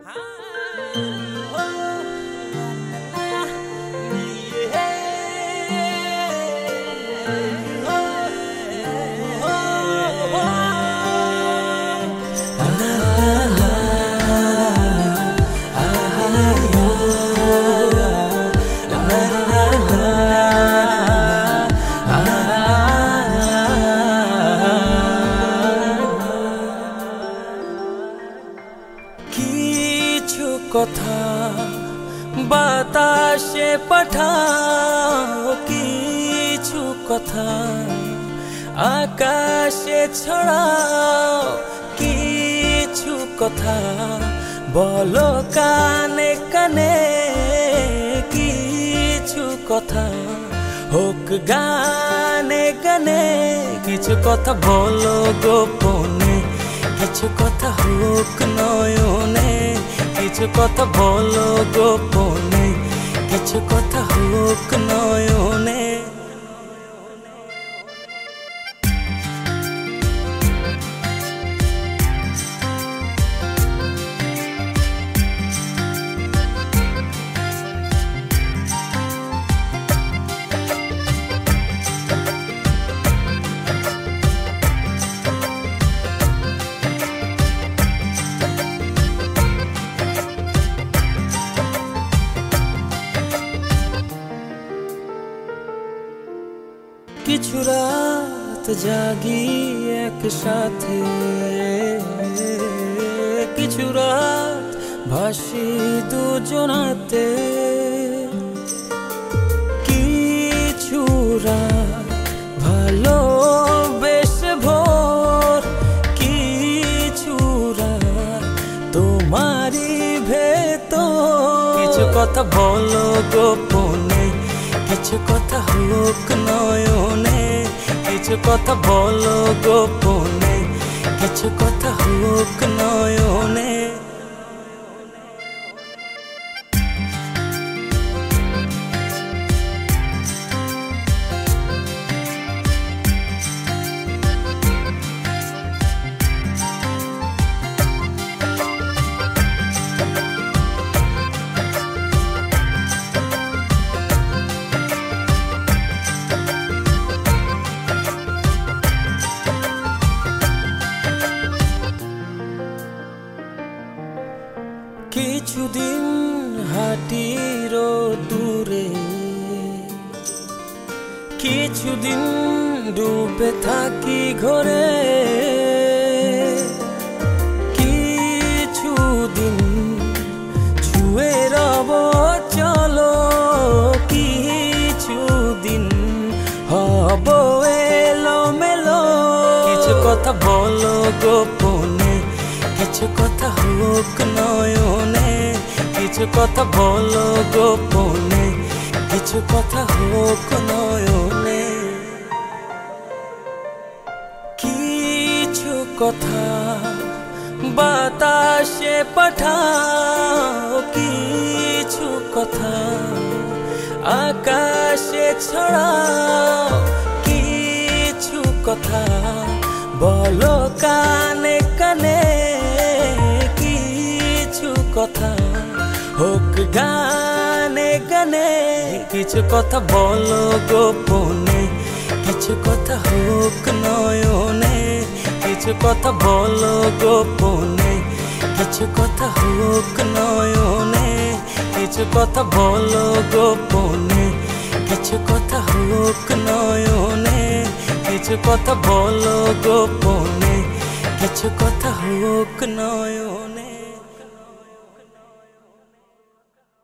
কিছু কথা বাতাসে পাঠাও, কিছু কথা আকাশে ছড়াও, কিছু কথা বলো কানে কানে, কিছু কথা হোক গানে গানে, কিছু কথা বলো গোপনে, কিছু কথা হোক নয়নে, কিছু কথা বলো গোপনে, কিছু কথা হোক নয়নে। কিছু রাত জাগি একসাথে, কিছু রাত ভাসি দুজনাতে, কিছু রাত ভালোবেসে ভোর, কিছু রাত তোমারই ভেতর। কিছু কথা বলো গোপনে, কিছু কথা হোক নয়নে, কিছু কথা বলো গোপনে, কিছু কথা হোক নয়নে। কিছুদিন হাঁটির দূরে, কিছুদিন ডুবে থাকি ঘরে, কিছুদিন ছুঁয়ে রব চলো, কিছুদিন হব এলো মেলো। কিছু কথা বলো গোপনে, কিছু কথা হোক নয়নে, কিছু কথা বলো গোপনে, কিছু কথা হোক নয়নে। কিছু কথা বাতাসে পাঠাও, কিছু কথা আকাশে ছড়াও, কিছু কথা বলো কানে কানে, কিছু কথা হোক গানে গানে, কিছু কথা বলো গোপনে, কিছু কথা হোক নয়নে, কিছু কথা বলো গোপনে, কিছু কথা হোক নয়নে, কিছু কথা বলো গোপনে, কিছু কথা হোক নয়নে, কিছু কথা বলো গোপনে, কিছু কথা হোক নয়নে।